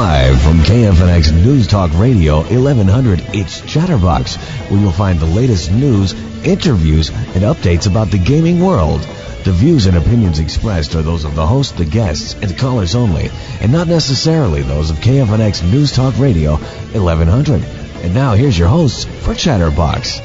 Live from KFNX News Talk Radio 1100, it's Chatterbox, where you'll find the latest news, interviews, and updates about the gaming world. The views and opinions expressed are those of the host, the guests, and callers only, and not necessarily those of KFNX News Talk Radio 1100. And now here's your hosts for Chatterbox.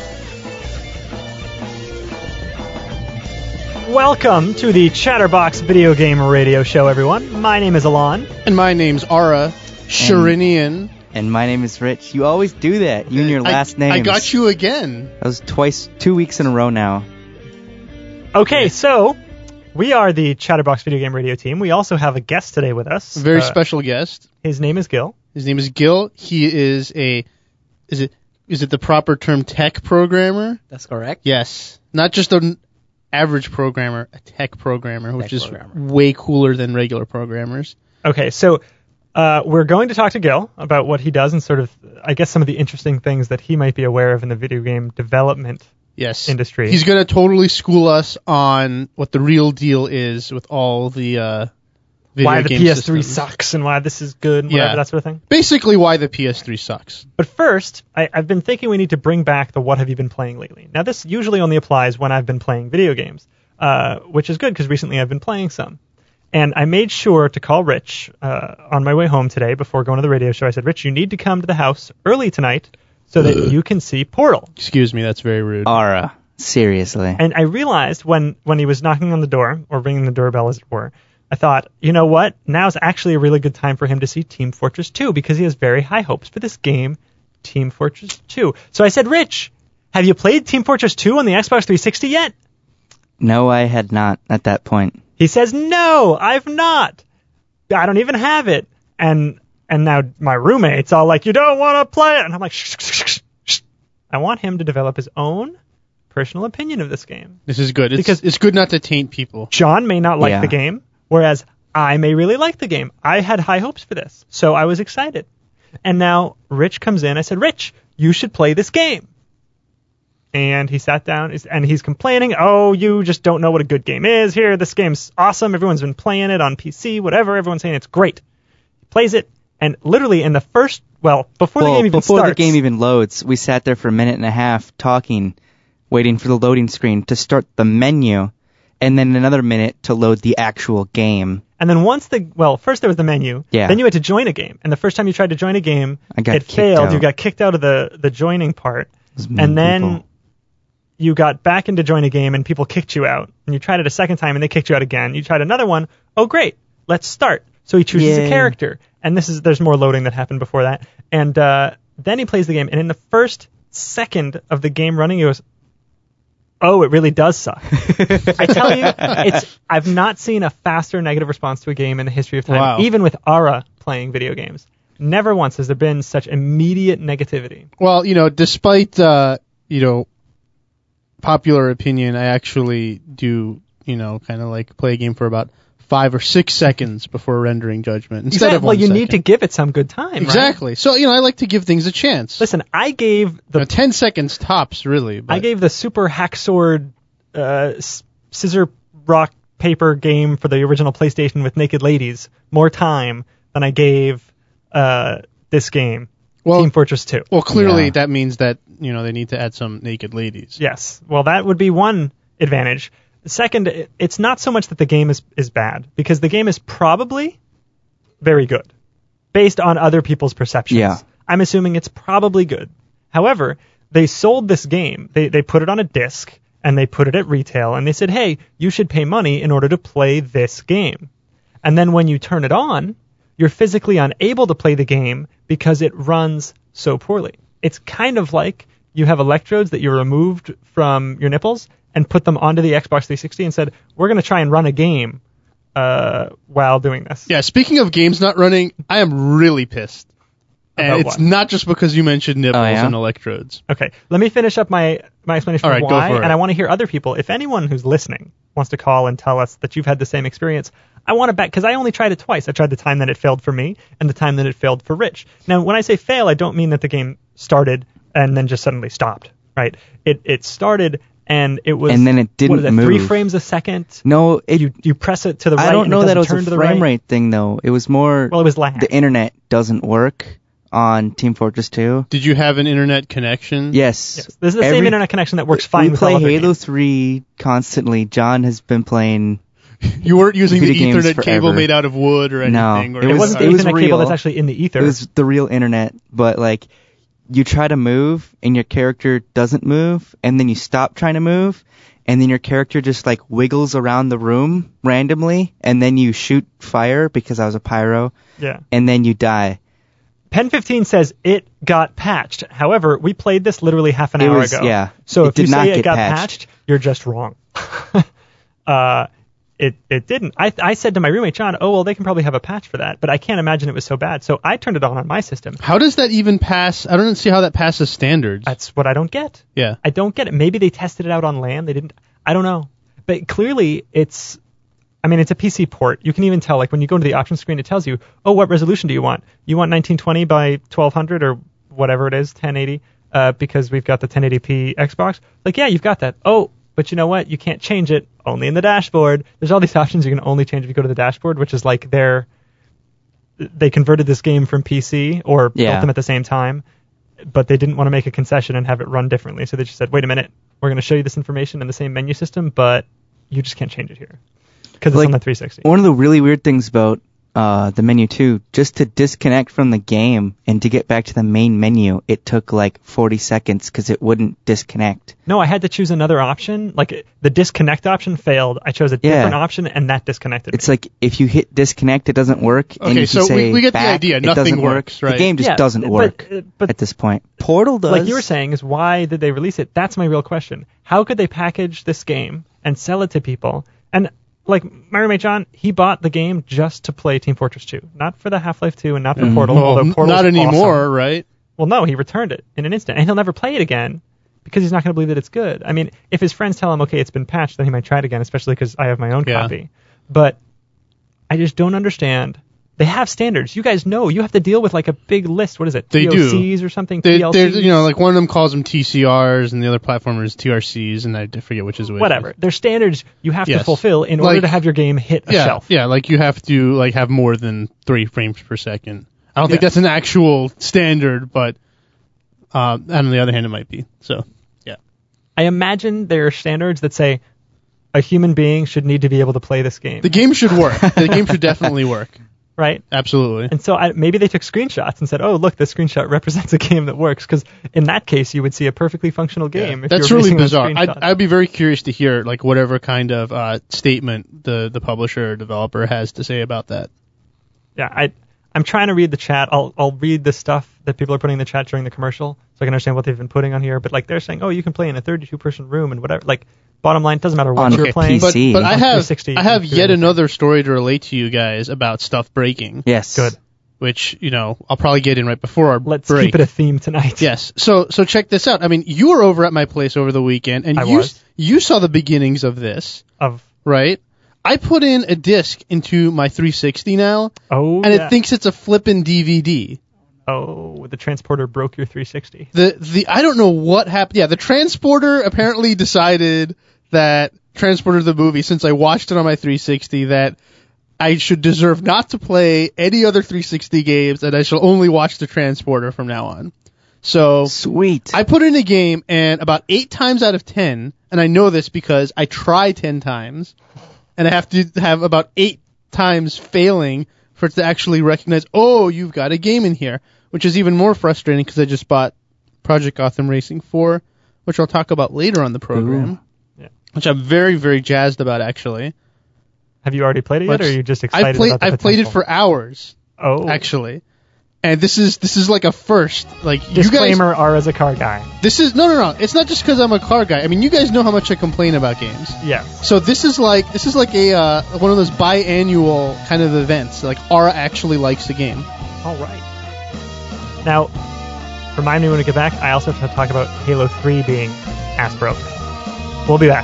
Welcome to the Chatterbox Video Game Radio Show, everyone. My name is Alon. And my name's Ara Sharinian. And my name is Rich. You always do that. You and your last names. I got you again. That was 2 weeks in a row now. Okay, so we are the Chatterbox Video Game Radio team. We also have a guest today with us. A very special guest. His name is Gil. He is is it the proper term, tech programmer? That's correct. Yes. Not just an average programmer, a tech programmer, which is way cooler than regular programmers. Okay, so we're going to talk to Gil about what he does and sort of, I guess, some of the interesting things that he might be aware of in the video game development industry. He's going to totally school us on what the real deal is with all the video why the game PS3 systems. sucks and why this is good and whatever, that sort of thing. Basically why the PS3 sucks. But first, I've been thinking we need to bring back the what have you been playing lately. Now, this usually only applies when I've been playing video games, which is good because recently I've been playing some. And I made sure to call Rich on my way home today before going to the radio show. I said, Rich, you need to come to the house early tonight so that you can see Portal. Excuse me, that's very rude. Ara, seriously. And I realized when he was knocking on the door, or ringing the doorbell as it were, I thought, you know what? Now's actually a really good time for him to see Team Fortress 2 because he has very high hopes for this game, Team Fortress 2. So I said, Rich, have you played Team Fortress 2 on the Xbox 360 yet? No, I had not at that point. He says, no, I've not. I don't even have it. And now my roommate's all like, you don't want to play it. And I'm like, shh. I want him to develop his own personal opinion of this game. This is good. Because it's good not to taint people. John may not like the game, whereas I may really like the game. I had high hopes for this, so I was excited. And now Rich comes in. I said, Rich, you should play this game. And he sat down, and he's complaining, oh, you just don't know what a good game is. Here, this game's awesome. Everyone's been playing it on PC, whatever. Everyone's saying it's great. He plays it, and literally in the first, before the game even loads, we sat there for a minute and a half talking, waiting for the loading screen to start the menu, and then another minute to load the actual game. And then first there was the menu. Yeah. Then you had to join a game. And the first time you tried to join a game, it failed. You got kicked out of the joining part. And then you got back into join a game and people kicked you out. And you tried it a second time and they kicked you out again. You tried another one. Oh, great. Let's start. So he chooses a character. And there's more loading that happened before that. And then he plays the game. And in the first second of the game running, he goes, oh, it really does suck. I tell you, I've not seen a faster negative response to a game in the history of time, even with Ara playing video games. Never once has there been such immediate negativity. Well, despite, popular opinion, I actually do, kind of like play a game for about 5 or 6 seconds before rendering judgment instead of 1 second. Well, you need to give it some good time, exactly. Right? So, I like to give things a chance. Listen, I gave 10 seconds tops, really. But. I gave the Super Hacksword scissor, rock, paper game for the original PlayStation with naked ladies more time than I gave this game, Team Fortress 2. Well, clearly that means that, they need to add some naked ladies. Yes. Well, that would be one advantage. Second, it's not so much that the game is bad, because the game is probably very good, based on other people's perceptions. Yeah. I'm assuming it's probably good. However, they sold this game. They put it on a disc, and they put it at retail, and they said, hey, you should pay money in order to play this game. And then when you turn it on, you're physically unable to play the game because it runs so poorly. It's kind of like you have electrodes that you removed from your nipples and put them onto the Xbox 360 and said, we're going to try and run a game while doing this. Yeah, speaking of games not running, I am really pissed. And it's not just because you mentioned nipples and electrodes. Okay, let me finish up my explanation of why, go for it. And I want to hear other people. If anyone who's listening wants to call and tell us that you've had the same experience, I want to bet, because I only tried it twice. I tried the time that it failed for me and the time that it failed for Rich. Now, when I say fail, I don't mean that the game started and then just suddenly stopped, right? It started and it was. And then it didn't move. 3 frames a second? No, you press it to the right. I don't know that it was a frame rate thing though. It was more. Well, it was lag. The internet doesn't work on Team Fortress 2. Did you have an internet connection? Yes. This is the same internet connection that works fine with all other games. We play Halo 3 constantly. John has been playing. You weren't using the Ethernet cable made out of wood or anything? No, it wasn't the Ethernet cable that's actually in the ether. It was the real internet, but like, you try to move and your character doesn't move, and then you stop trying to move, and then your character just like wiggles around the room randomly, and then you shoot fire because I was a pyro. Yeah. And then you die. Pen15 says it got patched. However, we played this literally half an hour ago. Yeah. So if you say it got patched, you're just wrong. It didn't. I said to my roommate, John, oh, well, they can probably have a patch for that, but I can't imagine it was so bad. So I turned it on my system. How does that even pass? I don't see how that passes standards. That's what I don't get. Yeah. I don't get it. Maybe they tested it out on LAN. They didn't. I don't know. But clearly it's a PC port. You can even tell, like when you go to the options screen, it tells you, oh, what resolution do you want? You want 1920 by 1200 or whatever it is, 1080, because we've got the 1080p Xbox. Like, yeah, you've got that. Oh, but you know what? You can't change it. Only in the dashboard. There's all these options you can only change if you go to the dashboard, which is like they converted this game from PC or built them at the same time, but they didn't want to make a concession and have it run differently. So they just said, wait a minute, we're going to show you this information in the same menu system, but you just can't change it here because it's on the 360. One of the really weird things about the menu too, just to disconnect from the game and to get back to the main menu, it took like 40 seconds because it wouldn't disconnect. No, I had to choose another option. Like the disconnect option failed. I chose a different option and that disconnected It's like if you hit disconnect, it doesn't work. Okay, and if so you say we get back, the idea. Nothing works, right? The game just doesn't work at this point. Portal does. Like you were saying, is why did they release it? That's my real question. How could they package this game and sell it to people? And like my roommate John, he bought the game just to play Team Fortress 2, not for the Half-Life 2 and not for Portal. Although Portal's not anymore, awesome. Right? Well, no, he returned it in an instant, and he'll never play it again because he's not going to believe that it's good. I mean, if his friends tell him, okay, it's been patched, then he might try it again, especially because I have my own copy. But I just don't understand. They have standards. You guys know. You have to deal with like a big list. What is it? They TOCs do. Or something? TLCs? Like one of them calls them TCRs and the other platformer is TRCs, and I forget which is which. Whatever. There's standards you have to fulfill in order to have your game hit a shelf. Yeah, like you have to like have more than 3 frames per second. I don't think that's an actual standard, but on the other hand, it might be. So, yeah. I imagine there are standards that say a human being should need to be able to play this game. The game should work. The game should definitely work. Right? Absolutely. And so maybe they took screenshots and said, oh, look, this screenshot represents a game that works, because in that case, you would see a perfectly functional game. If that's you're really bizarre. I'd be very curious to hear like whatever kind of statement the publisher or developer has to say about that. Yeah, I'm trying to read the chat. I'll read the stuff that people are putting in the chat during the commercial so I can understand what they've been putting on here. But like they're saying, oh, you can play in a 32-person room and whatever. Like, bottom line, it doesn't matter what you're playing. PC. But I have yet another story to relate to you guys about stuff breaking. Yes. Good. Which, I'll probably get in right before our break. Let's keep it a theme tonight. Yes. So check this out. I mean, you were over at my place over the weekend, and you saw the beginnings of this. Right? I put in a disc into my 360 now, and it thinks it's a flippin' DVD. Oh, the transporter broke your 360. I don't know what happened. Yeah, the transporter apparently decided that Transporter the movie, since I watched it on my 360, that I should deserve not to play any other 360 games, and I shall only watch the transporter from now on. So sweet. I put in a game, and about 8 times out of 10, and I know this because I try 10 times, and I have to have about 8 times failing for it to actually recognize, oh, you've got a game in here, which is even more frustrating because I just bought Project Gotham Racing 4, which I'll talk about later on the program, which I'm very, very jazzed about, actually. Have you already played it yet, or are you just excited about the potential? I've played it for hours, actually. And this is like a first. Like, disclaimer: R as a car guy. This is no. It's not just because I'm a car guy. I mean, you guys know how much I complain about games. Yeah. So this is like a one of those biannual kind of events. Like, Ara actually likes the game. All right. Now, remind me when we get back. I also have to talk about Halo 3 being ass broke. We'll be back.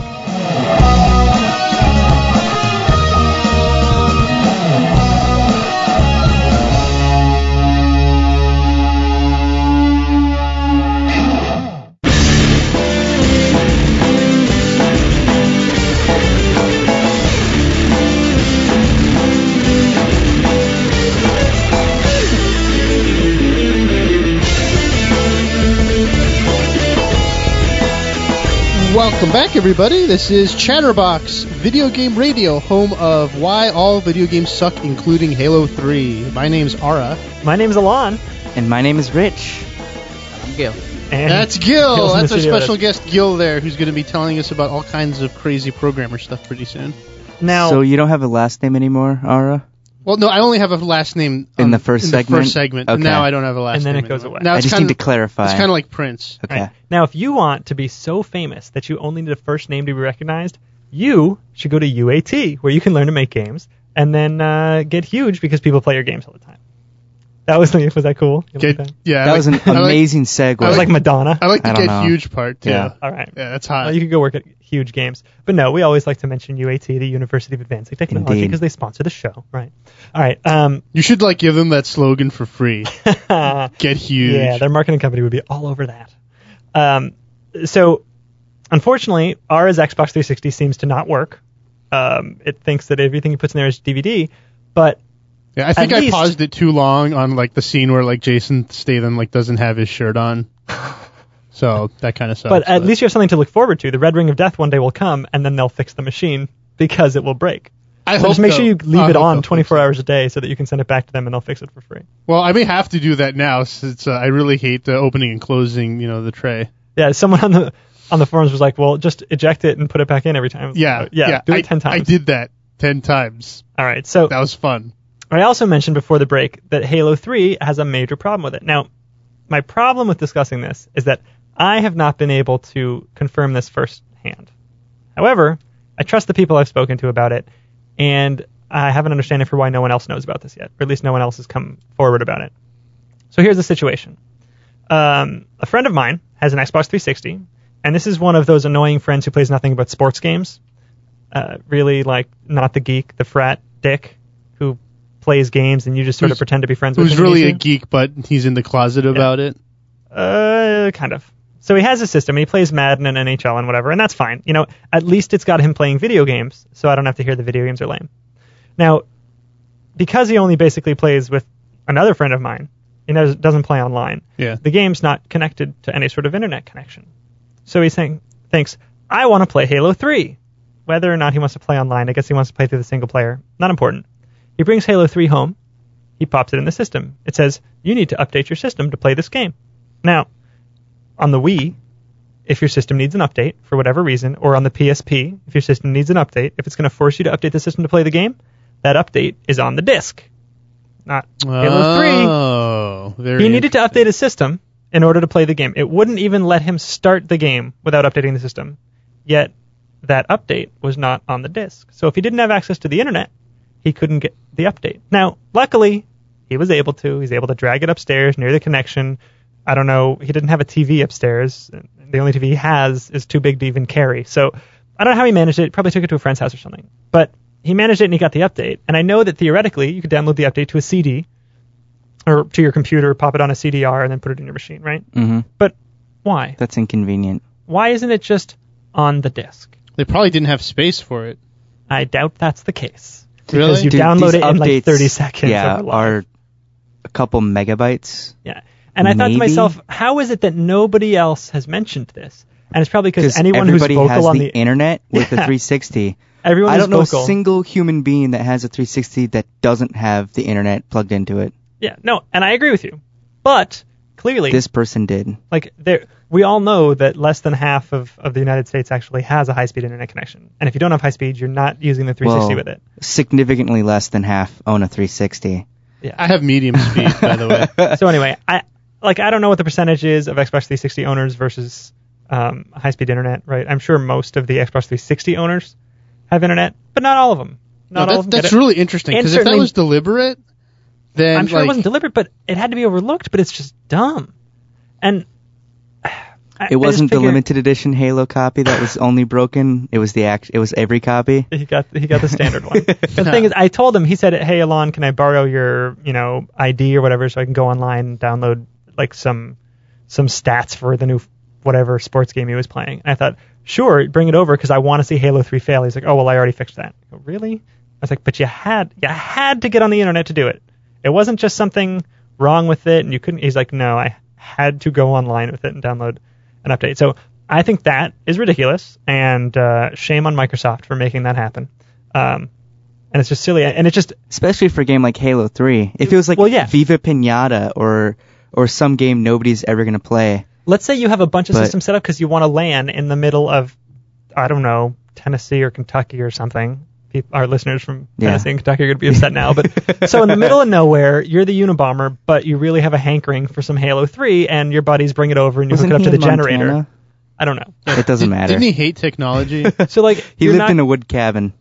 Welcome back, everybody. This is Chatterbox Video Game Radio, home of why all video games suck, including Halo 3. My name's Ara. My name's Alon. And my name is Rich. I'm Gil. And that's Gil. That's our special guest, Gil, there, who's going to be telling us about all kinds of crazy programmer stuff pretty soon. Now, so you don't have a last name anymore, Ara? Well, no, I only have a last name in the first segment. Okay. Now I don't have a last name. And then it goes away. Now I just need to clarify. It's kind of like Prince. Okay. Right. Now, if you want to be so famous that you only need a first name to be recognized, you should go to UAT, where you can learn to make games, and then get huge because people play your games all the time. Was that cool? Yeah, that was an amazing segue. I was like Madonna. I like the get huge part, too. Yeah. All right. Yeah, that's hot. Well, you could go work at huge games. But no, we always like to mention UAT, the University of Advancing Technology, because they sponsor the show. Right. All right. You should give them that slogan for free. Get huge. Yeah, their marketing company would be all over that. So, unfortunately, Ara's Xbox 360 seems to not work. It thinks that everything it puts in there is DVD, but yeah, I think I paused it too long on the scene where Jason Statham doesn't have his shirt on. So that kind of sucks. But at least you have something to look forward to. The Red Ring of Death one day will come, and then they'll fix the machine because it will break. Just make sure you leave it on 24 hours a day so that you can send it back to them and they'll fix it for free. Well, I may have to do that now since I really hate the opening and closing, the tray. Yeah, someone on the forums was like, well, just eject it and put it back in every time. Yeah, do it 10 times. I did that 10 times. All right, so that was fun. I also mentioned before the break that Halo 3 has a major problem with it. Now, my problem with discussing this is that I have not been able to confirm this firsthand. However, I trust the people I've spoken to about it, and I have an understanding for why no one else knows about this yet, or at least no one else has come forward about it. So here's the situation. A friend of mine has an Xbox 360, and this is one of those annoying friends who plays nothing but sports games. Really, not the geek, the frat dick who plays games and you just sort of pretend to be friends with him. Who's really a geek, but he's in the closet about it? Kind of. So he has a system, and he plays Madden and NHL and whatever, and that's fine. At least it's got him playing video games, so I don't have to hear the video games are lame. Now, because he only basically plays with another friend of mine, he doesn't play online, the game's not connected to any sort of internet connection. So he's thinks, I want to play Halo 3. Whether or not he wants to play online, I guess he wants to play through the single player. Not important. He brings Halo 3 home. He pops it in the system. It says, you need to update your system to play this game. Now, on the Wii, if your system needs an update for whatever reason, or on the PSP, if your system needs an update, if it's going to force you to update the system to play the game, that update is on the disc. Not Halo 3. He needed to update his system in order to play the game. It wouldn't even let him start the game without updating the system. Yet, that update was not on the disc. So if he didn't have access to the internet, he couldn't get the update. Now, luckily, he was able to. He's able to drag it upstairs near the connection. I don't know. He didn't have a TV upstairs. The only TV he has is too big to even carry. So I don't know how he managed it. Probably took it to a friend's house or something. But he managed it and he got the update. And I know that theoretically you could download the update to a CD or to your computer, pop it on a CDR, and then put it in your machine, right? Mm-hmm. But why? That's inconvenient. Why isn't it just on the disc? They probably didn't have space for it. I doubt that's the case. Really? Because you download it in 30 seconds. Yeah, are a couple megabytes. Yeah. And I thought to myself, how is it that nobody else has mentioned this? And it's probably because anyone who's vocal has on the internet with a 360. Everyone I don't know vocal. a single human being that has a 360 that doesn't have the internet plugged into it. Yeah, no, and I agree with you. But clearly, this person did. We all know that less than half of the United States actually has a high-speed internet connection. And if you don't have high speed, you're not using the 360 with it. Significantly less than half own a 360. Yeah. I have medium speed, by the way. So anyway, I don't know what the percentage is of Xbox 360 owners versus high-speed internet, right? I'm sure most of the Xbox 360 owners have internet, but not all of them. That's really interesting, because if that was deliberate, then I'm sure it wasn't deliberate, but it had to be overlooked, but it's just dumb. And it wasn't the limited edition Halo copy that was only broken. It was it was every copy. He got the standard one. The thing is, I told him. He said, "Hey, Alon, can I borrow your ID or whatever so I can go online and download some stats for the new whatever sports game he was playing?" And I thought, sure, bring it over because I want to see Halo 3 fail. He's like, "Oh well, I already fixed that." I go, really? I was like, "But you had to get on the internet to do it. It wasn't just something wrong with it and you couldn't." He's like, "No, I had to go online with it and download an update." So I think that is ridiculous, and shame on Microsoft for making that happen. And it's just silly, and it just... Especially for a game like Halo 3. If it was like Viva Pinata or some game nobody's ever going to play. Let's say you have a bunch of systems set up because you want to LAN in the middle of, I don't know, Tennessee or Kentucky or something. Our listeners from Tennessee and Kentucky are going to be upset now. But so in the middle of nowhere, you're the Unabomber, but you really have a hankering for some Halo 3, and your buddies bring it over and you hook it up to the generator. Montana? I don't know. It doesn't matter. Didn't he hate technology? So like he lived in a wood cabin.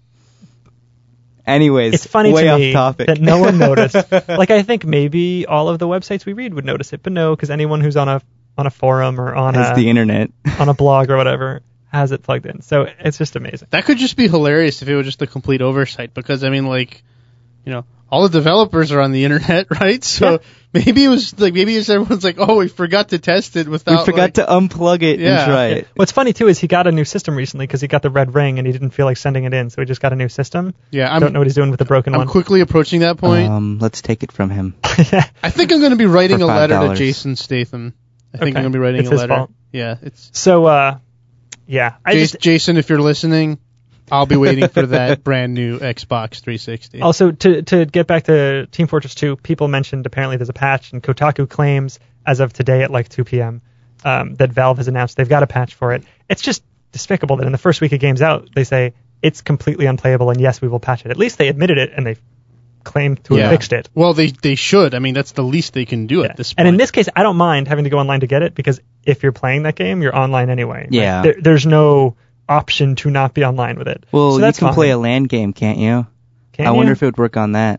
Anyways, it's funny way to off me topic. that no one noticed. Like I think maybe all of the websites we read would notice it, but no, because anyone who's on a forum or on the internet, on a blog or whatever, has it plugged in. So it's just amazing. That could just be hilarious if it was just a complete oversight, because I mean, like, you know, all the developers are on the internet, right? So maybe it was like, everyone's like, oh, we forgot to test it without. We forgot to unplug it and try it. What's funny too is he got a new system recently because he got the red ring and he didn't feel like sending it in, so he just got a new system. Yeah, I don't know what he's doing with the broken one. I'm quickly approaching that point. Let's take it from him. I think I'm going to be writing a letter to Jason Statham. I think I'm going to be writing a letter. His fault. Yeah, it's so. Yeah, Jason, if you're listening, I'll be waiting for that brand new Xbox 360. Also, to get back to Team Fortress 2, people mentioned apparently there's a patch, and Kotaku claims as of today at like 2 p.m. That Valve has announced they've got a patch for it. It's just despicable that in the first week of games out, they say it's completely unplayable, and yes, we will patch it. At least they admitted it, and they claimed to have fixed it. Well, they should. I mean, that's the least they can do at this point. And in this case, I don't mind having to go online to get it, because if you're playing that game, you're online anyway. Yeah. Like, there's no option to not be online with it. Well, so you can play a LAN game, can't you? I wonder if it would work on that.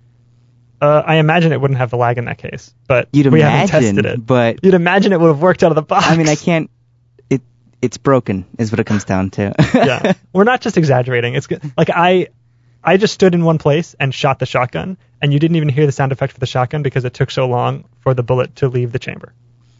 I imagine it wouldn't have the lag in that case, but we haven't tested it. But you'd imagine it would have worked out of the box. I mean, I can't. It's broken, is what it comes down to. Yeah, we're not just exaggerating. It's good. Like I just stood in one place and shot the shotgun, and you didn't even hear the sound effect for the shotgun because it took so long for the bullet to leave the chamber.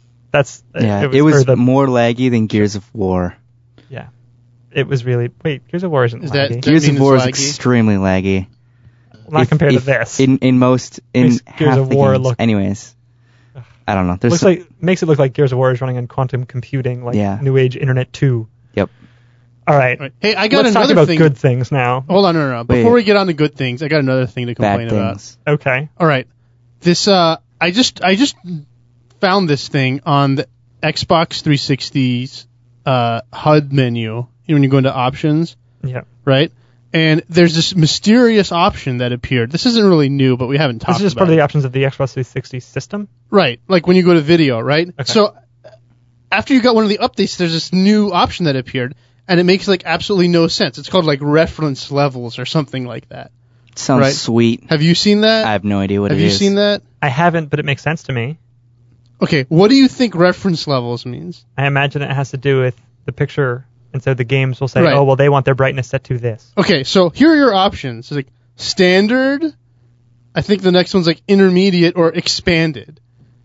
It was more laggy than Gears of War. Yeah, it was really. Wait, Gears of War isn't laggy. Gears of War is extremely laggy. Not compared to this. In Gears half of the War games. Anyways, I don't know. Makes it look like Gears of War is running on quantum computing, like New Age Internet 2. Yep. All right. Hey, I got Let's another talk about thing. Good things now. Hold on, no. Before we get on to good things, I got another thing to complain about. Okay. All right. This I just found this thing on the Xbox 360's HUD menu when you go into options. Yeah. Right? And there's this mysterious option that appeared. This isn't really new, but we haven't talked about it. This is just part of the options of the Xbox 360 system? Right. Like when you go to video, right? Okay. So after you got one of the updates, there's this new option that appeared, and it makes like absolutely no sense. It's called like reference levels or something like that. Sounds sweet. Have you seen that? I have no idea what it is. Have you seen that? I haven't, but it makes sense to me. Okay, what do you think reference levels means? I imagine it has to do with the picture, and so the games will say, oh, well, they want their brightness set to this. Okay, so here are your options. It's like standard, I think the next one's like intermediate or expanded.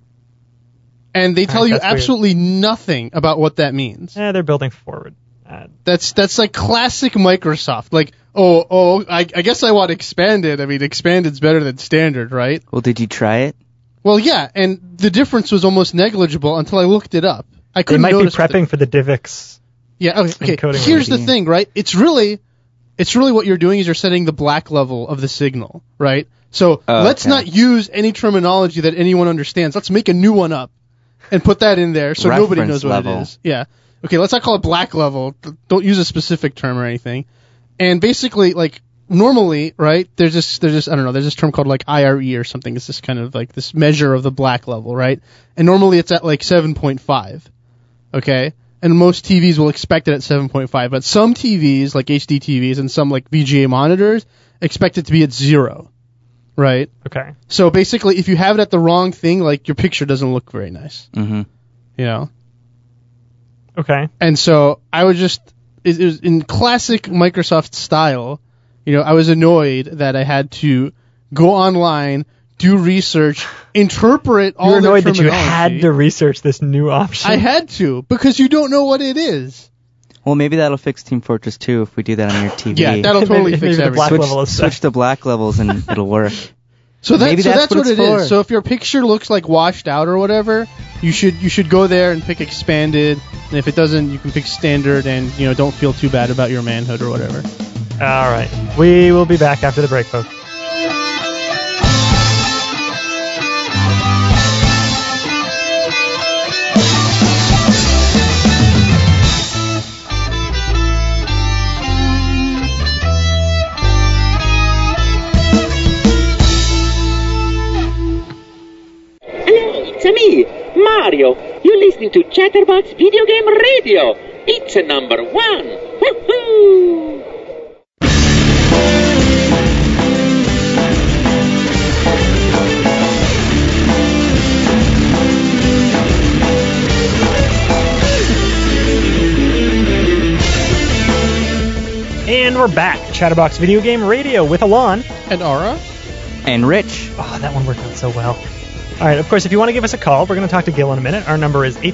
And they tell you absolutely nothing about what that means. Yeah, they're building forward. That's like classic Microsoft. Like, I guess I want expanded. I mean, expanded's better than standard, right? Well, did you try it? Well, yeah, and the difference was almost negligible until I looked it up. I couldn't notice. They might be prepping for the DivX. Yeah, okay. Here's the thing, right? It's really what you're doing is you're setting the black level of the signal, right? So let's not use any terminology that anyone understands. Let's make a new one up and put that in there so nobody knows what it is. Yeah. Okay, let's not call it black level. Don't use a specific term or anything. And basically, like, normally, right, there's this I don't know, there's this term called like IRE or something. It's this kind of like this measure of the black level, right? And normally it's at like 7.5. Okay? And most TVs will expect it at 7.5, but some TVs, like HD TVs and some like VGA monitors, expect it to be at 0. Right? Okay. So basically, if you have it at the wrong thing, like, your picture doesn't look very nice. Mm-hmm. You know? Okay. And so I would it was in classic Microsoft style, you know, I was annoyed that I had to go online, do research, interpret all the terminology. You were annoyed that you had to research this new option? I had to, because you don't know what it is. Well, maybe that'll fix Team Fortress 2 if we do that on your TV. Yeah, that'll totally fix everything. Switch to black levels and it'll work. So that's what it is. So if your picture looks like washed out or whatever, you should go there and pick expanded, and if it doesn't, you can pick standard, and don't feel too bad about your manhood or whatever. All right, we will be back after the break, folks. It's me, Mario. You're listening to Chatterbox Video Game Radio. It's number 1. Woohoo! And we're back. Chatterbox Video Game Radio with Alon. And Aura. And Rich. Oh, that one worked out so well. All right, of course, if you want to give us a call, we're going to talk to Gil in a minute. Our number is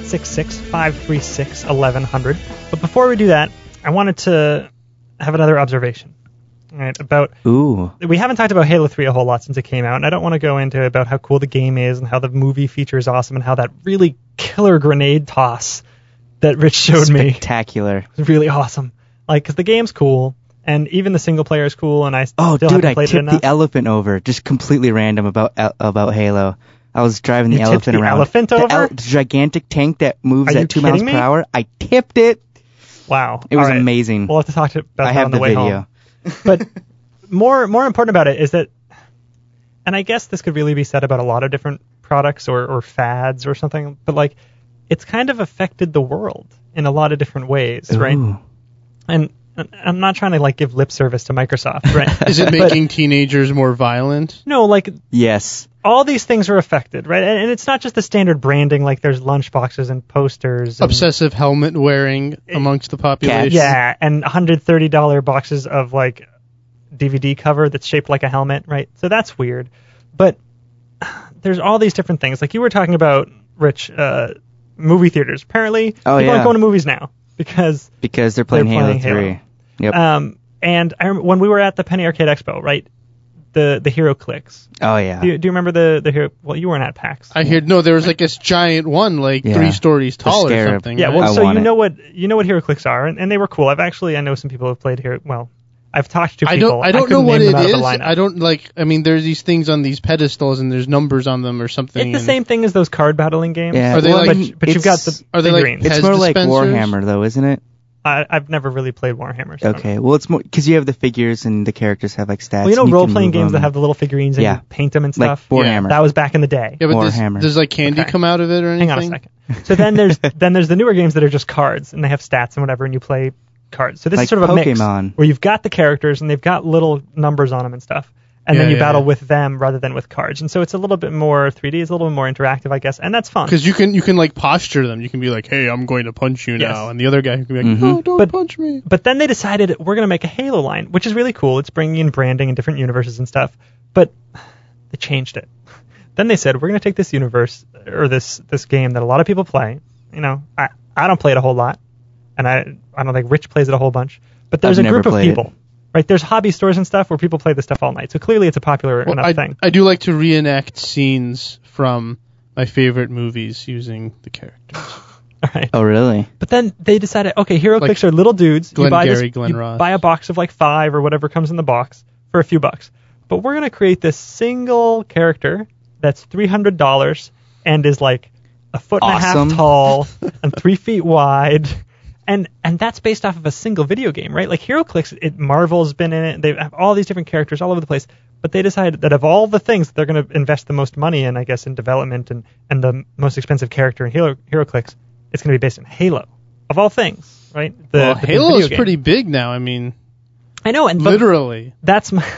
866-536-1100. But before we do that, I wanted to have another observation. All right, about... Ooh. We haven't talked about Halo 3 a whole lot since it came out, and I don't want to go into about how cool the game is and how the movie feature is awesome and how that really killer grenade toss that Rich showed me... Spectacular. Was really awesome. Like, because the game's cool, and even the single player is cool, and I still haven't played it enough. I tipped the elephant over, just completely random about Halo. I was driving the elephant around. Elephant over? The gigantic tank that moves at 2 miles per hour. I tipped it. Wow. It was amazing. We'll have to talk about that on the way home. But more important about it is that, and I guess this could really be said about a lot of different products or fads or something, but like, it's kind of affected the world in a lot of different ways, right? And I'm not trying to like give lip service to Microsoft, right? Is it making teenagers more violent? No, like yes. All these things are affected, right? And it's not just the standard branding, like there's lunchboxes and posters. And obsessive helmet wearing amongst the population. Yeah, and $130 boxes of like DVD cover that's shaped like a helmet, right? So that's weird. But there's all these different things. Like you were talking about, Rich, movie theaters. Apparently, people aren't going to movies now because they're playing Halo 3. Yep. And I remember when we were at the Penny Arcade Expo, right? The HeroClix. Oh yeah. Do you remember the Hero? Well, you weren't at PAX. I heard no. There was like this giant one, like 3 stories tall or something. Yeah. Right? Well, so you know what HeroClix are, and they were cool. I know some people who have played here. Well, I've talked to people. I don't know what it is. I don't like. I mean, there's these things on these pedestals, and there's numbers on them or something. It's the same thing as those card battling games. Yeah. Are they but you've got the figurines. It's more like Warhammer, though, isn't it? I've never really played Warhammer. So. Okay, well, it's more because you have the figures and the characters have like stats. Well, role-playing games that have the little figurines and you paint them and stuff. Like Warhammer. That was back in the day. Yeah, but does like candy come out of it or anything? Hang on a second. So then there's the newer games that are just cards and they have stats and whatever, and you play cards. So this is sort of a mix where you've got the characters and they've got little numbers on them and stuff. And then you battle with them rather than with cards. And so it's a little bit more 3D, it's a little bit more interactive, I guess, and that's fun. Because you can like posture them. You can be like, hey, I'm going to punch you now. And the other guy can be like, no, don't punch me. But then they decided we're going to make a Halo line, which is really cool. It's bringing in branding and different universes and stuff. But they changed it. Then they said, we're going to take this universe, or this game that a lot of people play. I don't play it a whole lot. And I don't think Rich plays it a whole bunch. But there's a group of people. Right, there's hobby stores and stuff where people play this stuff all night. So clearly it's a popular enough thing. I do like to reenact scenes from my favorite movies using the characters. All right. Oh, really? But then they decided, okay, HeroClix are little dudes. Glenn Ross. Buy a box of like 5 or whatever comes in the box for a few bucks. But we're going to create this single character that's $300 and is like a foot and a half tall and 3 feet wide. And that's based off of a single video game, right? Like HeroClix, Marvel's been in it. They have all these different characters all over the place. But they decided that of all the things that they're going to invest the most money in, I guess, in development and the most expensive character in HeroClix, it's going to be based on Halo. Of all things, right? Halo is pretty big now. I mean, I know, and literally. That's my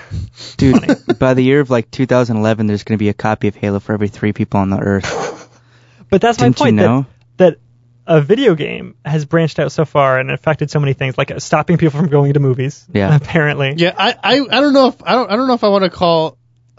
dude. By the year of like 2011, there's going to be a copy of Halo for every 3 people on the Earth. But that's Didn't my point. You know? That a video game has branched out so far and affected so many things, like stopping people from going to movies. Yeah. Apparently. Yeah, I don't know if I don't know if I want to call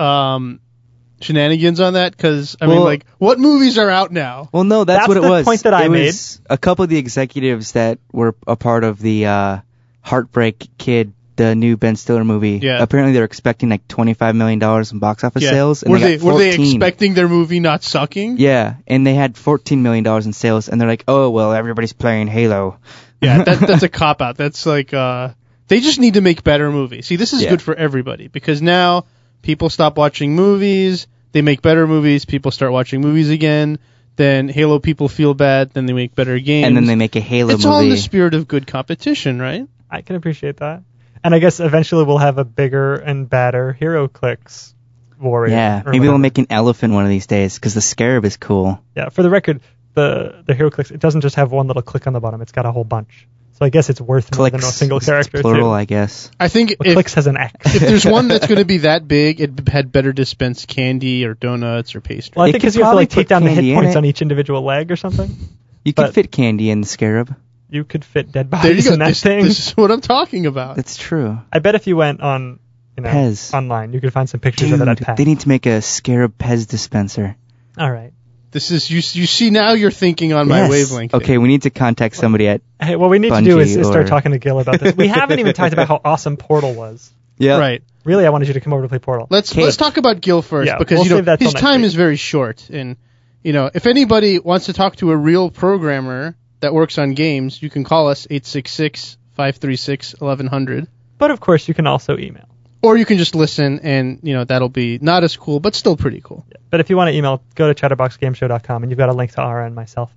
shenanigans on that, because I mean, like, what movies are out now? Well, no, that's what it was. The point that I made. Was a couple of the executives that were a part of the Heartbreak Kid the new Ben Stiller movie. Yeah. Apparently they're expecting like $25 million in box office sales. And were they expecting their movie not sucking? Yeah, and they had $14 million in sales, and they're like, oh, well, everybody's playing Halo. Yeah, that's a cop-out. That's like, they just need to make better movies. See, this is good for everybody, because now people stop watching movies, they make better movies, people start watching movies again, then Halo people feel bad, then they make better games. And then they make a Halo movie. It's all in the spirit of good competition, right? I can appreciate that. And I guess eventually we'll have a bigger and badder HeroClix warrior. Yeah, maybe we'll make an elephant one of these days, because the Scarab is cool. Yeah, for the record, the HeroClix, it doesn't just have one little click on the bottom, it's got a whole bunch. So I guess it's worth more than a single character. It's plural, too. I guess. I think Clicks has an X. If there's one that's going to be that big, it had better dispense candy or donuts or pastry. Well, I think because you have to like take down the hit points on each individual leg or something. You could fit candy in the Scarab. You could fit dead bodies in that thing. This is what I'm talking about. That's true. I bet if you went on, Pez. online, you could find some pictures of it at Pez. They need to make a Scarab Pez dispenser. All right. This is you see now you're thinking on my wavelength. Okay, we need to contact somebody at Hey, what we need Bungie to do is start talking to Gil about this. We haven't even talked about how awesome Portal was. Yeah. Right. Really, I wanted you to come over to play Portal. Let's talk about Gil first, because we'll save that till his next time week. is very short, and if anybody wants to talk to a real programmer that works on games, you can call us 866-536-1100. But of course, you can also email. Or you can just listen, and that'll be not as cool, but still pretty cool. Yeah. But if you want to email, go to chatterboxgameshow.com, and you've got a link to Ara and myself.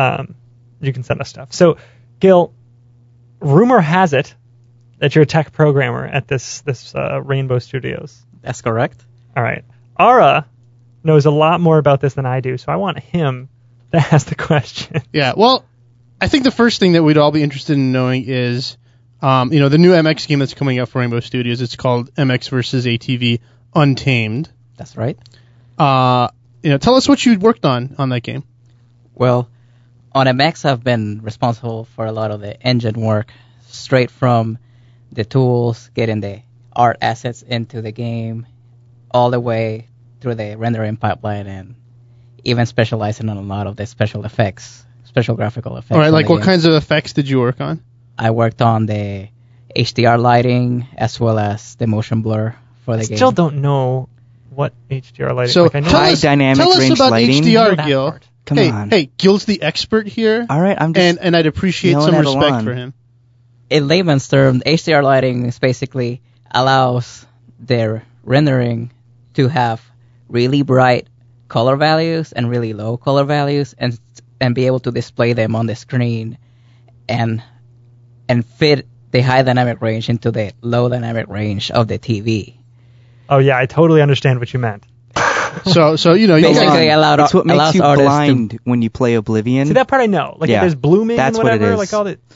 You can send us stuff. So, Gil, rumor has it that you're a tech programmer at this Rainbow Studios. That's correct. All right. Ara knows a lot more about this than I do, so I want him to ask the question. Yeah. Well, I think the first thing that we'd all be interested in knowing is, the new MX game that's coming out for Rainbow Studios. It's called MX vs. ATV Untamed. That's right. Tell us what you worked on that game. Well, on MX, I've been responsible for a lot of the engine work, straight from the tools, getting the art assets into the game, all the way through the rendering pipeline, and even specializing on a lot of the special graphical effects. All right, like what kinds of effects did you work on? I worked on the HDR lighting as well as the motion blur for the game. I still don't know what HDR lighting is. So I know high dynamic range about lighting. HDR, Gil. Come on. Hey, Gil's the expert here. All right, I'm just and I'd appreciate some respect for him. In layman's terms, HDR lighting is basically allows their rendering to have really bright color values and really low color values, and be able to display them on the screen and fit the high dynamic range into the low dynamic range of the TV. Oh yeah, I totally understand what you meant. So basically it's what makes you artists blind when you play Oblivion. See, that part I know. Like if there's blooming that's and whatever, what it is. like all the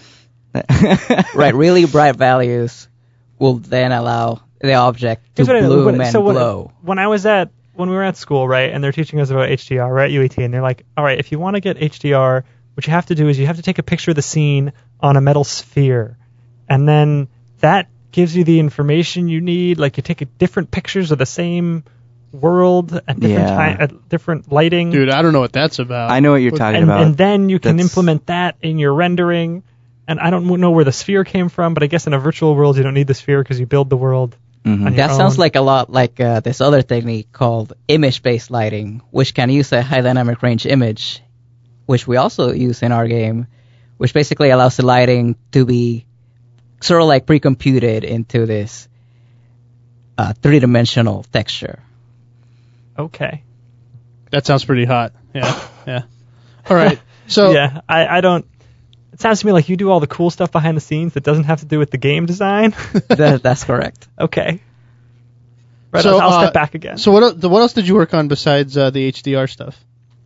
right, really bright values will then allow the object to bloom and glow. When we were at school, right, and they're teaching us about HDR, we're at UAT, and they're like, all right, if you want to get HDR, what you have to do is you have to take a picture of the scene on a metal sphere, and then that gives you the information you need. Like you take different pictures of the same world at different time, at different lighting. Dude, I don't know what that's about. I know what you're talking about. And then you can implement that in your rendering. And I don't know where the sphere came from, but I guess in a virtual world you don't need the sphere because you build the world. Mm-hmm. That sounds like a lot like this other technique called image-based lighting, which can use a high dynamic range image, which we also use in our game, which basically allows the lighting to be sort of like pre-computed into this three-dimensional texture. Okay. That sounds pretty hot. Yeah. All right. So yeah, I don't. It sounds to me like you do all the cool stuff behind the scenes that doesn't have to do with the game design. That's correct. Okay. Right, so, I'll step back again. So what else did you work on besides the HDR stuff?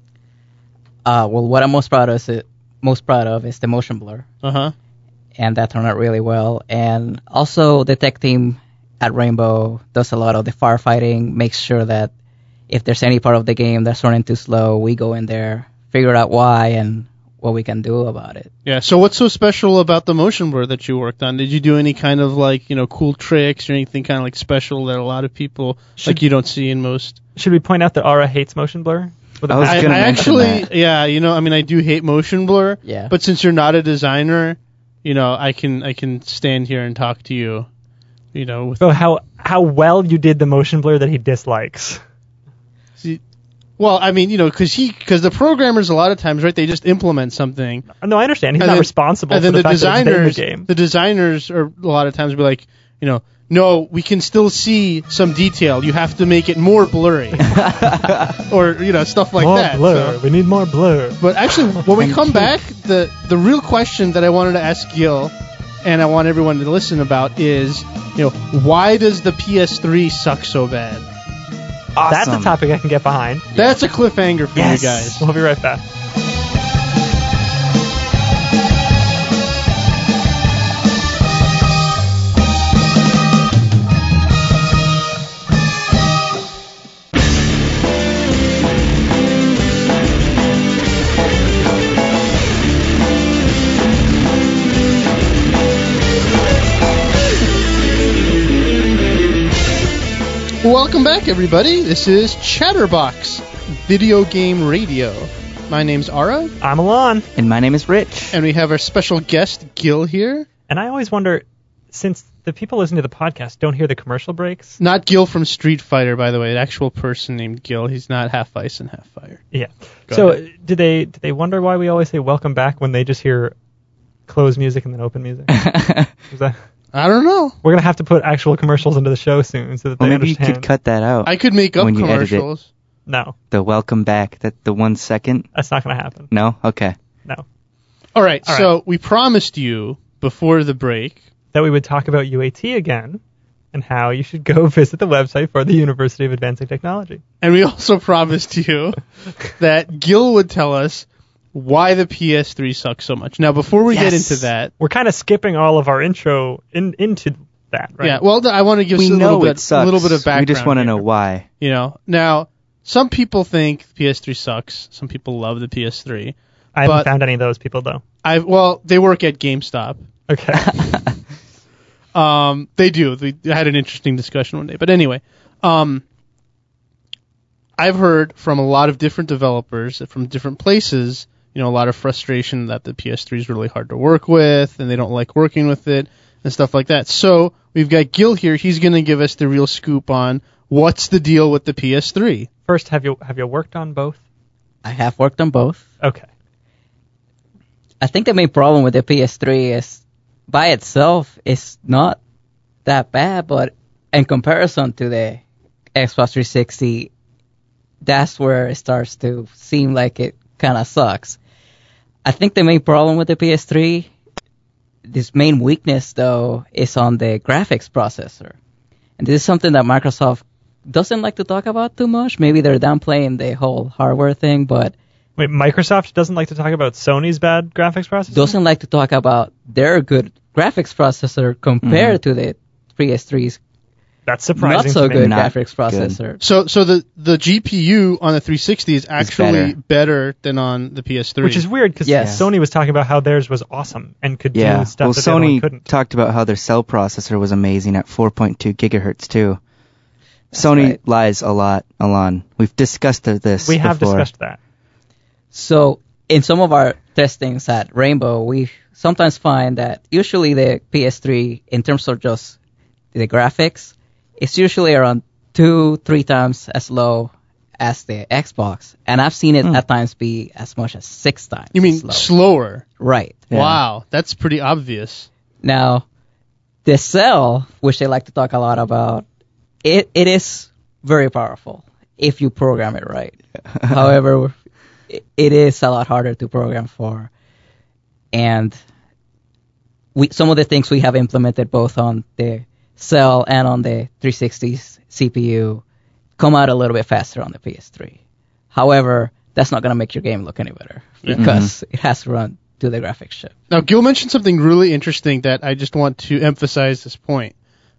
Well, what I'm most proud of is the motion blur. Uh-huh. And that turned out really well. And also the tech team at Rainbow does a lot of the firefighting, makes sure that if there's any part of the game that's running too slow, we go in there, figure out why, and what we can do about it. Yeah, so what's so special about the motion blur that you worked on? Did you do any kind of cool tricks or anything kind of like special that a lot of people you don't see in most? Should we point out that Ara hates motion blur? I actually, I do hate motion blur. Yeah. But since you're not a designer, I can stand here and talk to you. So how well you did the motion blur that he dislikes. See, well, I mean, because the programmers a lot of times, right, they just implement something. No, I understand. He's not responsible for the fact that it's in the game. The designers are a lot of times be like, no, we can still see some detail. You have to make it more blurry, or stuff like more that. Blur. So. We need more blur. But actually, when we come back, the real question that I wanted to ask Gil, and I want everyone to listen about is, why does the PS3 suck so bad? Awesome. That's a topic I can get behind. That's a cliffhanger for you guys. We'll be right back. Welcome back, everybody. This is Chatterbox Video Game Radio. My name's Ara. I'm Alon. And my name is Rich. And we have our special guest, Gil, here. And I always wonder, since the people listening to the podcast don't hear the commercial breaks... Not Gil from Street Fighter, by the way. An actual person named Gil. He's not half ice and half fire. Yeah. So, do they wonder why we always say welcome back when they just hear closed music and then open music? Is that... I don't know. We're going to have to put actual commercials into the show soon so that they maybe understand. You could cut that out. I could make up commercials. No. The welcome back, the 1 second? That's not going to happen. No? Okay. No. All right, so we promised you before the break that we would talk about UAT again and how you should go visit the website for the University of Advancing Technology. And we also promised you that Gil would tell us why the PS3 sucks so much. Now, before we get into that... We're kind of skipping all of our intro into that, right? Yeah, well, I want to give us a little bit of background. We just want to know why. Now, some people think the PS3 sucks. Some people love the PS3. I haven't found any of those people, though. They work at GameStop. Okay. They do. They had an interesting discussion one day. But anyway, I've heard from a lot of different developers from different places, a lot of frustration that the PS3 is really hard to work with, and they don't like working with it, and stuff like that. So we've got Gil here. He's going to give us the real scoop on what's the deal with the PS3. First, have you worked on both? I have worked on both. Okay. I think the main problem with the PS3 is, by itself, it's not that bad, but in comparison to the Xbox 360, that's where it starts to seem like it kind of sucks. I think the main problem with the PS3, this main weakness, though, is on the graphics processor. And this is something that Microsoft doesn't like to talk about too much. Maybe they're downplaying the whole hardware thing, but... Wait, Microsoft doesn't like to talk about Sony's bad graphics processor? Doesn't like to talk about their good graphics processor compared to the PS3's That's surprising. Not so good graphics processor. Good. So the GPU on the 360 is actually better than on the PS3. Which is weird because Sony was talking about how theirs was awesome and could do stuff that Sony couldn't. Talked about how their cell processor was amazing at 4.2 gigahertz too. Sony lies a lot, Alon. We've discussed this We have discussed that. So in some of our testings at Rainbow, we sometimes find that usually the PS3, in terms of just the graphics, it's usually around 2-3 times as low as the Xbox. And I've seen it at times be as much as 6 times. You mean slower? Right. Yeah. Wow, that's pretty obvious. Now, the cell, which they like to talk a lot about, it is very powerful if you program it right. However, it is a lot harder to program for. And some of the things we have implemented both on the cell and on the 360's CPU come out a little bit faster on the PS3. However, that's not going to make your game look any better because it has to run to the graphics chip. Now, Gil mentioned something really interesting that I just want to emphasize this point,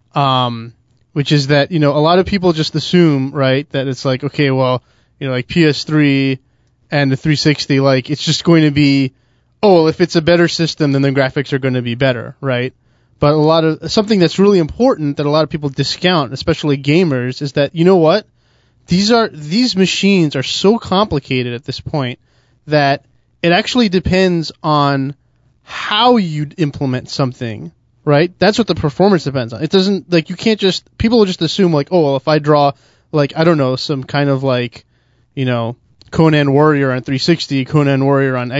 which is that, a lot of people just assume, right, that it's like, okay, well, like PS3 and the 360, like, it's just going to be, if it's a better system, then the graphics are going to be better, right? But something that's really important that a lot of people discount, especially gamers, is that, you know what? These machines are so complicated at this point that it actually depends on how you implement something, right? That's what the performance depends on. It doesn't, like, you can't just, people will just assume, like, oh, well, if I draw, like, I don't know, some kind of, like, you know, Conan Warrior on 360, Conan Warrior on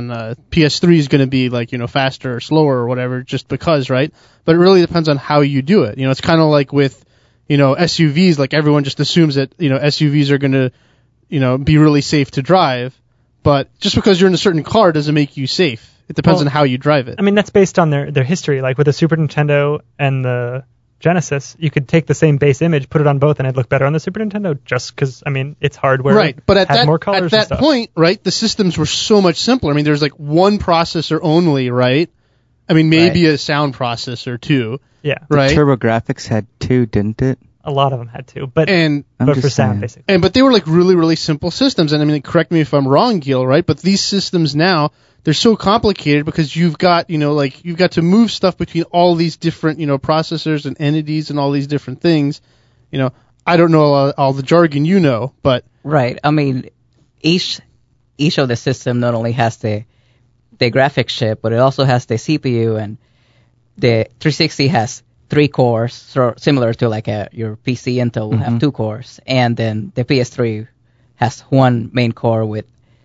PS3 is going to be, like, you know, faster or slower or whatever, just because, right? But it really depends on how you do it. You know, it's kind of like with, you know, SUVs, like, everyone just assumes that, you know, SUVs are going to, you know, be really safe to drive. But just because you're in a certain car doesn't make you safe. It depends on how you drive it. I mean, that's based on their history. Like with the Super Nintendo and the Genesis, you could take the same base image, put it on both, and it'd look better on the Super Nintendo just because, I mean, it's hardware. Right, but at more colors that point, right, the systems were so much simpler. I mean, there's like one processor only, right? I mean, maybe a sound processor too. Yeah. Right? The TurboGrafx had 2, didn't it? A lot of them had to, but for sound, saying. basically. But they were like really, really simple systems. And I mean, correct me if I'm wrong, Gil, right? But these systems now, they're so complicated because you've got, you know, like you've got to move stuff between all these different, you know, processors and entities and all these different things. You know, I don't know all the jargon you know, but right. I mean, each of the system not only has the graphics chip, but it also has the CPU, and the 360 has 3 cores, so similar to like your PC Intel will have 2 cores, and then the PS3 has 1 main core with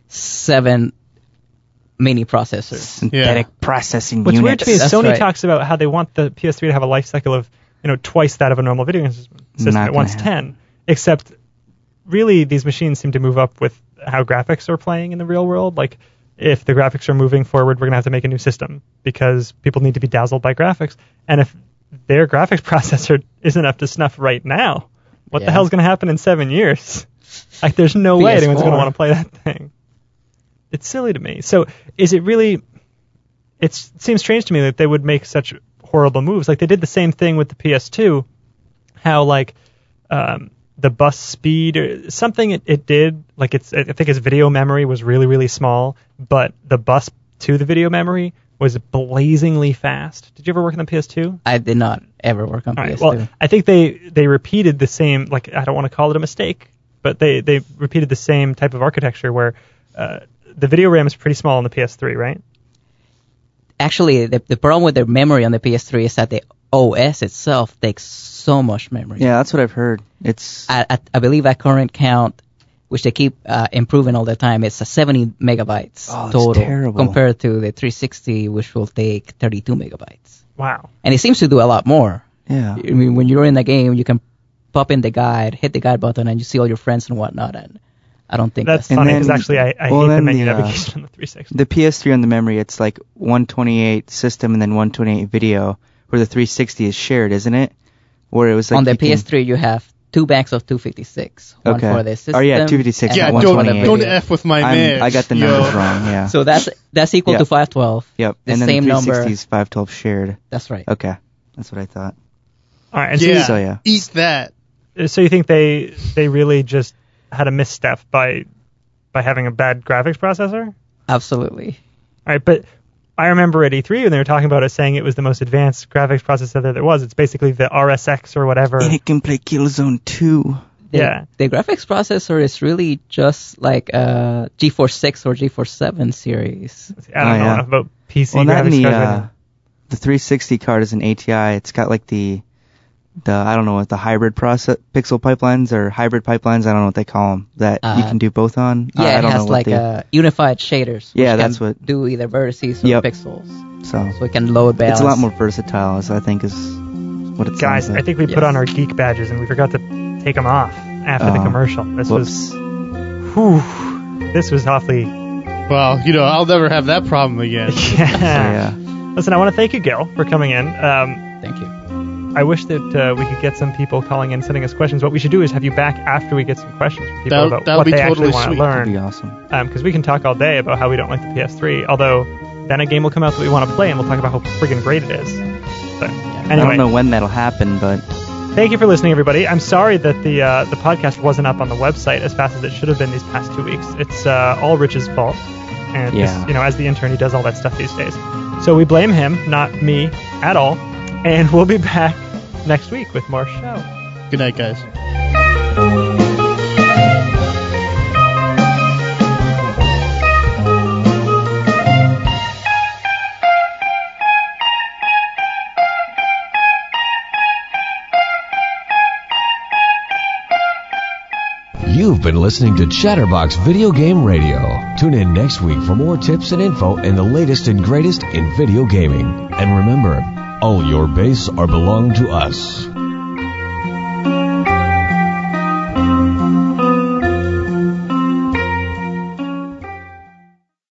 7 mini processors. Synthetic processing What's units. weird to me is That's Sony right. talks about how they want the PS3 to have a life cycle of, you know, twice that of a normal video game system. Not It wants gonna 10. Except, really, these machines seem to move up with how graphics are playing in the real world. Like, if the graphics are moving forward, we're going to have to make a new system because people need to be dazzled by graphics. And if their graphics processor isn't up to snuff right now, what the hell's going to happen in 7 years? Like, there's no way anyone's going to want to play that thing. It's silly to me. So, is it really... It seems strange to me that they would make such horrible moves. Like, they did the same thing with the PS2, how, like, the bus speed, or something it did, like, I think its video memory was really, really small, but the bus to the video memory was blazingly fast. Did you ever work on the PS2? I did not ever work on PS2. Well, I think they repeated the same, like, I don't want to call it a mistake, but they repeated the same type of architecture where the video RAM is pretty small on the PS3, right? Actually, the problem with the memory on the PS3 is that the OS itself takes so much memory. Yeah, that's what I've heard. It's I believe at current count, which they keep improving all the time, it's 70 megabytes total terrible. compared to the 360, which will take 32 megabytes. Wow. And it seems to do a lot more. Yeah. I mean, when you're in the game, you can pop in the guide, hit the guide button, and you see all your friends and whatnot. And I don't think that's funny because actually I hate the menu navigation on the 360. The PS3 on the memory, it's like 128 system and then 128 video, where the 360 is shared, isn't it? Where it was like on the PS3 you have 2 banks of 256. One for the system. Oh yeah, 256. Yeah, and don't F with my man. I got the numbers wrong. Yeah. So that's equal to 512. Yep. The and then same the 360 number. is 512 shared. That's right. Okay, that's what I thought. All right. And yeah. Eat that. So you think they really just had a misstep by having a bad graphics processor? Absolutely. All right, but I remember at E3 when they were talking about it, saying it was the most advanced graphics processor that there was. It's basically the RSX or whatever. And it can play Killzone 2. Yeah. The graphics processor is really just like a GeForce 6 or GeForce 7 series. I don't know enough about PC graphics cards. The 360 card is an ATI. It's got like the I don't know what the hybrid pixel pixelpipelines or hybrid pipelines. I don't know what they call them. That you can do both on. Yeah, I don't it has know like unified shaders. Yeah, that's what. Do either vertices or pixels. So it can load balance. It's a lot more versatile, I think, is what it Guys, sounds like. I think we put on our geek badges and we forgot to take them off after the commercial. This was awfully. Well, you know, I'll never have that problem again. Yeah. Listen, I want to thank you, Gil, for coming in. Thank you. I wish that we could get some people calling in, sending us questions. What we should do is have you back after we get some questions from people about what they actually want to learn. That'd be awesome. Because we can talk all day about how we don't like the PS3, although then a game will come out that we want to play, and we'll talk about how friggin' great it is. But anyway, I don't know when that'll happen, but... Thank you for listening, everybody. I'm sorry that the podcast wasn't up on the website as fast as it should have been these past 2 weeks. It's all Rich's fault. And just, as the intern, he does all that stuff these days. So we blame him, not me at all. And we'll be back next week with more show. Good night, guys. You've been listening to Chatterbox Video Game Radio. Tune in next week for more tips and info and the latest and greatest in video gaming. And remember, all your base are belong to us.